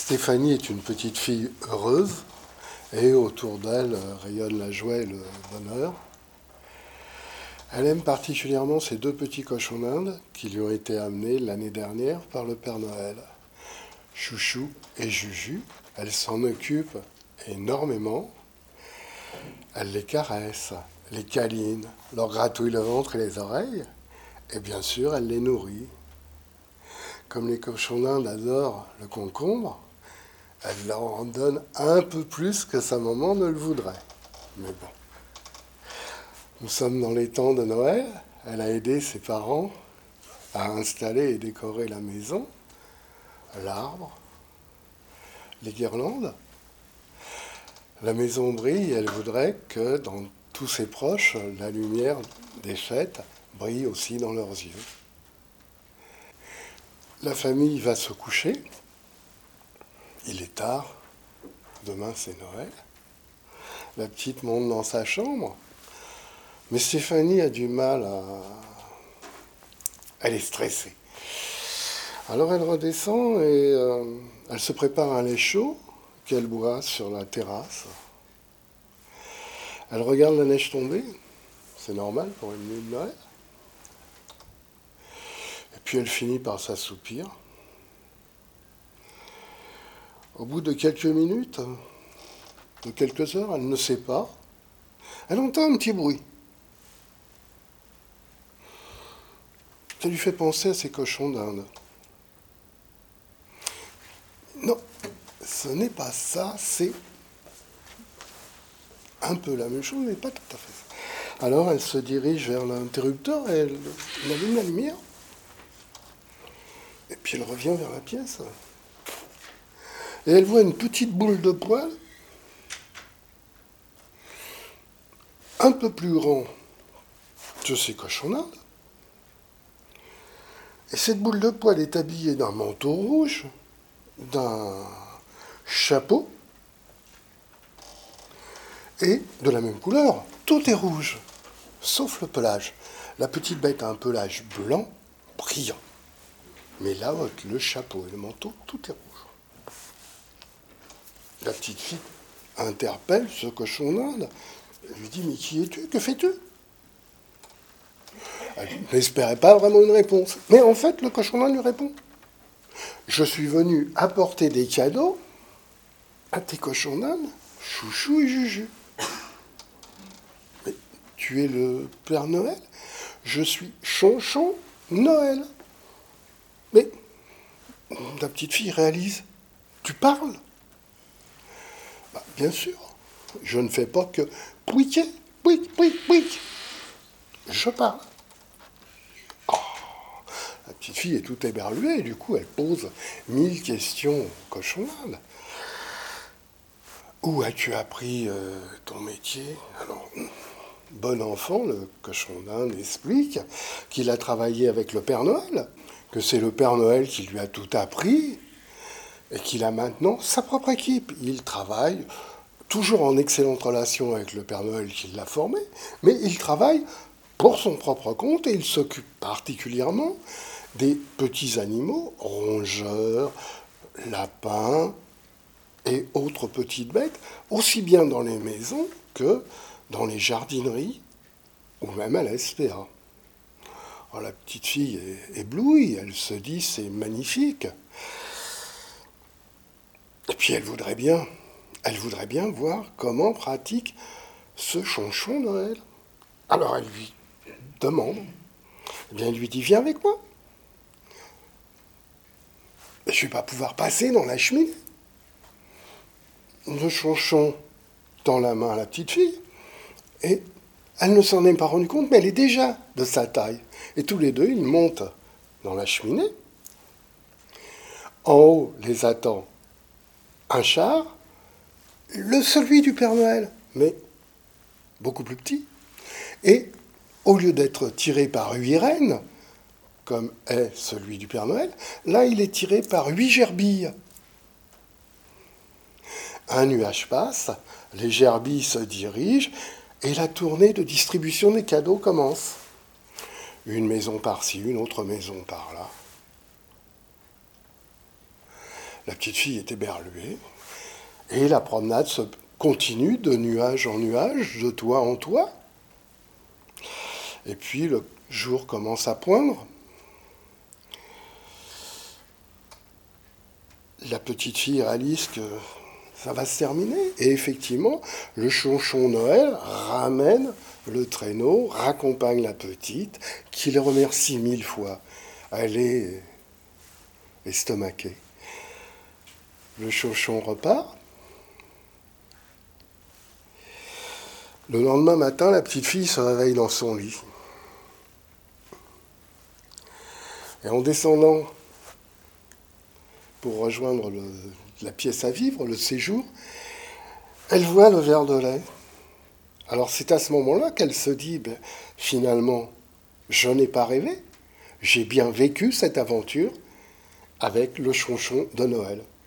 Stéphanie est une petite fille heureuse et autour d'elle rayonne la joie et le bonheur. Elle aime particulièrement ces deux petits cochons d'Inde qui lui ont été amenés l'année dernière par le Père Noël. Chouchou et Juju, elle s'en occupe énormément. Elle les caresse, les câline, leur gratouille le ventre et les oreilles. Et bien sûr, elle les nourrit. Comme les cochons d'Inde adorent le concombre, elle leur en donne un peu plus que sa maman ne le voudrait. Mais bon. Nous sommes dans les temps de Noël. Elle a aidé ses parents à installer et décorer la maison, l'arbre, les guirlandes. La maison brille et elle voudrait que dans tous ses proches, la lumière des fêtes brille aussi dans leurs yeux. La famille va se coucher. Il est tard. Demain, c'est Noël. La petite monte dans sa chambre. Mais Stéphanie a du mal à... Elle est stressée. Alors elle redescend et elle se prépare un lait chaud qu'elle boit sur la terrasse. Elle regarde la neige tomber. C'est normal pour une nuit de Noël. Et puis elle finit par s'assoupir. Au bout de quelques minutes, de quelques heures, elle ne sait pas, elle entend un petit bruit. Ça lui fait penser à ces cochons d'Inde. Non, ce n'est pas ça, c'est un peu la même chose, mais pas tout à fait ça. Alors elle se dirige vers l'interrupteur et elle allume la lumière. Et puis elle revient vers la pièce. Et elle voit une petite boule de poil, un peu plus grand que ces cochons d'Inde. Et cette boule de poil est habillée d'un manteau rouge, d'un chapeau, et de la même couleur. Tout est rouge, sauf le pelage. La petite bête a un pelage blanc, brillant. Mais la hotte, le chapeau et le manteau, tout est rouge. La petite fille interpelle ce cochon d'Inde. Elle lui dit, mais qui es-tu? Que fais-tu? Elle n'espérait pas vraiment une réponse. Mais en fait, le cochon d'Inde lui répond. Je suis venu apporter des cadeaux à tes cochons d'Inde, Chouchou et Juju. Mais tu es le Père Noël? Je suis Chonchon Noël. Mais la petite fille réalise. Tu parles? Bah, bien sûr. Je ne fais pas que pouiquer, pouic, pouic, pouic. Je parle. La petite fille est toute éberluée et du coup elle pose 1000 questions au cochon d'Inde. Où as-tu appris ton métier? Alors, bon enfant, le cochon d'Inde explique qu'il a travaillé avec le Père Noël, que c'est le Père Noël qui lui a tout appris et qu'il a maintenant sa propre équipe. Il travaille toujours en excellente relation avec le Père Noël qui l'a formé, mais il travaille pour son propre compte et il s'occupe particulièrement des petits animaux, rongeurs, lapins et autres petites bêtes, aussi bien dans les maisons que dans les jardineries ou même à la SPA. Alors, la petite fille est éblouie, elle se dit c'est magnifique. Et puis elle voudrait bien voir comment pratique ce Chonchon Noël. Alors elle lui demande, eh bien elle lui dit viens avec moi. Je ne vais pas pouvoir passer dans la cheminée. Le Chonchon tend la main à la petite fille et elle ne s'en est pas rendue compte, mais elle est déjà de sa taille. Et tous les deux, ils montent dans la cheminée. En haut les attend un char, celui du Père Noël, mais beaucoup plus petit. Et au lieu d'être tiré par 8 rennes, comme est celui du Père Noël, là il est tiré par 8 gerbilles. Un nuage passe, les gerbilles se dirigent et la tournée de distribution des cadeaux commence. Une maison par-ci, une autre maison par-là. La petite fille est éberluée, et la promenade se continue de nuage en nuage, de toit en toit. Et puis le jour commence à poindre. La petite fille réalise que ça va se terminer. Et effectivement, le chonchon Noël ramène le traîneau, raccompagne la petite, qui le remercie 1000 fois. Elle est estomaquée. Le chonchon repart. Le lendemain matin, la petite fille se réveille dans son lit. Et en descendant pour rejoindre la pièce à vivre, le séjour, elle voit le verre de lait. Alors c'est à ce moment-là qu'elle se dit, finalement, je n'ai pas rêvé, j'ai bien vécu cette aventure avec le chonchon de Noël.